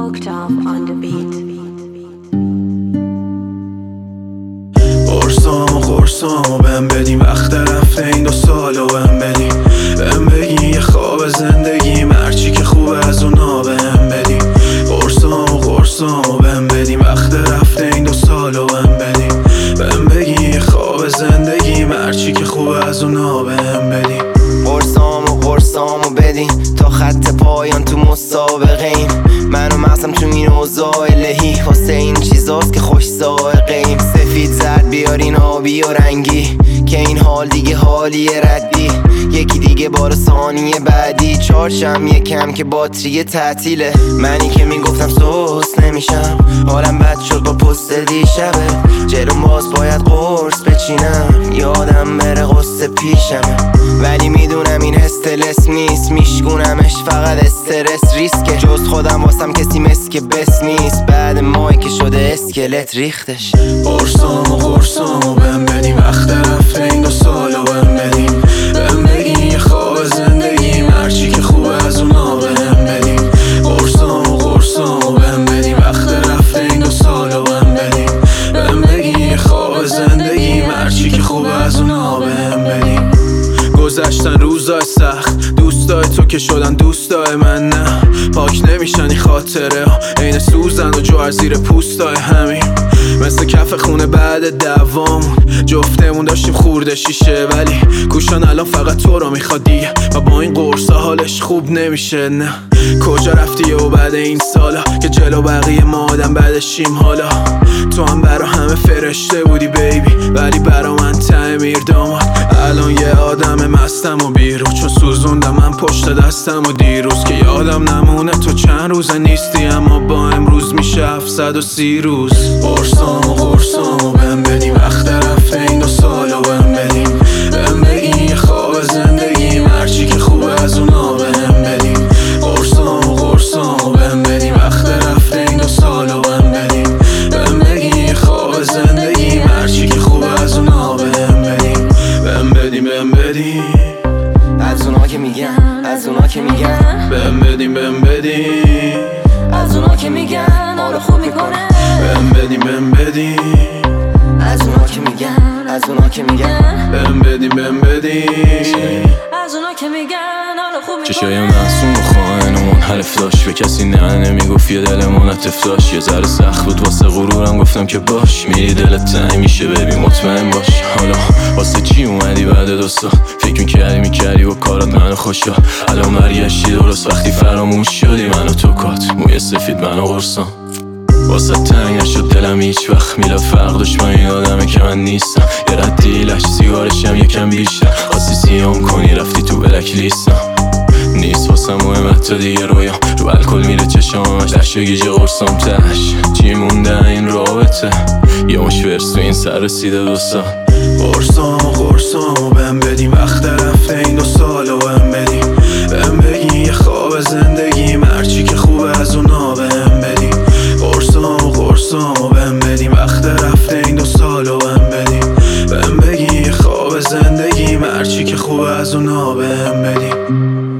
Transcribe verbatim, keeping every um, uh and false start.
Octave on the beat. قرصامو قرصامو بهم بدیم، وقت رفته این دو سالو بهم بدیم. بهم بگی یه خواب زندگی مرچی که خوبه از اونا بهم بدیم. قرصامو قرصامو بهم بدیم، وقت رفته این دو سالو بهم بدیم. بهم بگی یه خواب زندگی مرچی که خوبه از اونا بهم بدیم. قرصامو قرصامو بدیم تا خط پایان تو مسابقه ایم. من و مغزم تو این اوضاع الهی واسه این چیزاست که خوش ذائقه ایم. سفید زرد بیارین آبی و رنگی که این حال دیگه حالی ردی. یکی دیگه بار ثانیه بعدی چارشم یکم که باتری تعطیله. منی که میگفتم سوس نمیشم، حالم بد شد با پست دیشبه. جلوم باز باید قرص بچینم، یادم بره قصه پیشمه. ولی میدونم این استرس نیست، میشگونمش فقط استرس ریسکه. جز خودم واسم کسی مسک بس نیست، بعد ماهی که شده اسکلت ریختش. قرصامو قرصامو بهم بدیم، وقت رفته این دو سالو بهم بدیم. بهم بگی یه خواب زندگی مرچی که خوبه از اونا بهم بدیم. قرصامو قرصامو بهم بدیم، وقت رفته این دو سالو بهم بدیم. بهم بگی یه خواب زندگی مرچی که خوبه از اونا بهم بدیم. گذشتن روزای سخت، دوستای تو که شدن دوستای من نه. پاک نمیشن این خاطره ها، عین سوزن و جوهر زیر پوستای همین. مثل کف خونه بعد دوامون جفتمون داشتیم خورده شیشه، ولی کوشان الان فقط تو رو میخواد دیگه و با این قرصا حالش خوب نمیشه. نه کجا رفتی و بعد این سالا که جلو بقیه ما آدم بعدشیم. حالا تو هم برا همه فرشته بودی بیبی، ولی برا من تعمیر داماد. الان یه آدم مستم و بیرون، چون سوزوندم من پشت دستم و دیروز. که یادم نمونه تو چند روزه نیستی، اما با امروز میشه هفتصد و سی روز. قرصامو قرصامو بهم بدیم، وقت رفته این دو سالو بهم بدیم. بهم بگی یه خواب زندگی مرچی که خوبه از اونا بهم بدیم. قرصامو قرصامو بهم بدیم، وقت رفته این دو سالو بهم بدیم. بهم بگی یه خواب زندگی مرچی که خوبه از اونا بهم بدیم. بهم بدیم بهم بدیم، از اونا که میگن از اونا که میگن بهم بدیم بهم بدیم، از اونا که میگن حالو خوب میکنه. بهم بدیم بهم بدیم، از اونا که میگن از اونا که میگن بهم بدیم بهم بدیم، از اونا که میگن حالو خوب میکنه. چشای معصوم و خائنمون حرف داشت، به کسی نه نمیگفت یه دلمون عطف داشت. یه ذره سخت بود واسه غرورم، گفتم که باش میری دلت تنگ میشه ببین مطمئن باش. حالا واسه چی اومدی بعد دو سال؟ فکر میکردی میکردی و کارات منو خوشا. الان برگشتی درست وقتی فراموش شدی من و تو کات. موی سفید من و قرصام واسه تنگ نشد دلم هیچ وقت. میلاد فرق داشت با این آدمه که من نیستم. یه ردی لش سیگارشم یکم بیشتر، خواستی سیام کنی رفتی تو بلک لیستم. نیست واسه مهم حتی دیگه رویام، رو الکل میره چشامش لش و گیج قرصام تش. چی مونده این رابطه، یه مش ورس تو این سر رسیده دو سال. قرصامو قرصامو بهم بدیم، وقت رفته این دو سالو بهم بدیم. بهم بگی یه خواب زندگی مرچی که خوبه از اونا بهم بدیم. قرصامو قرصامو بهم بدیم، وقت رفته این دو سالو بهم بدیم. بهم بگی یه خواب زندگی مرچی که خوبه از اونا بهم بدیم.